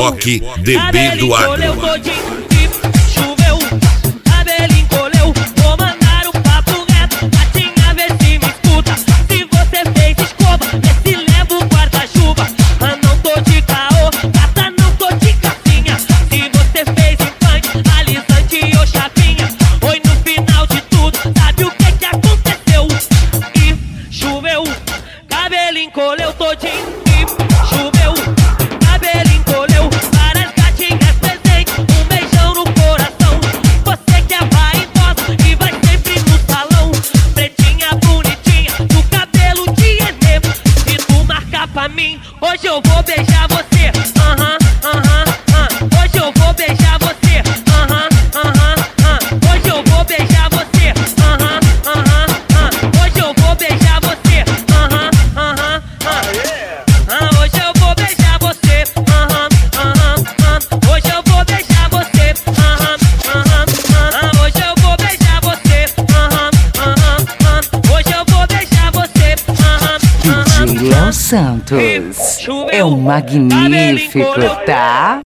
Reboque DB do Agro. Choveu, cabelo encolheu, vou mandar o papo reto, gatinha vê se me escuta. Se você fez escova, vê se leva o guarda-chuva. Mas não tô de caô, gata não tô de capinha. Se você fez implante, alisante ou chapinha, oi, no final de tudo, sabe o que aconteceu? E choveu, cabelo encolheu todinho. E choveu, cabelo encolheu, várias gatinhas presentes, um beijão no coração. Você que é vaidosa e vai sempre no salão, pretinha, bonitinha, do cabelo de enebo. Se tu marcar pra mim, hoje eu vou beijar você. Hoje eu vou beijar você. Hoje eu vou beijar você. Hoje eu vou beijar você. Hoje eu vou beijar você. Hoje eu vou beijar você. Hoje eu vou beijar você. Hoje eu vou beijar você. DJ Léo Santos é um magnífico, tá?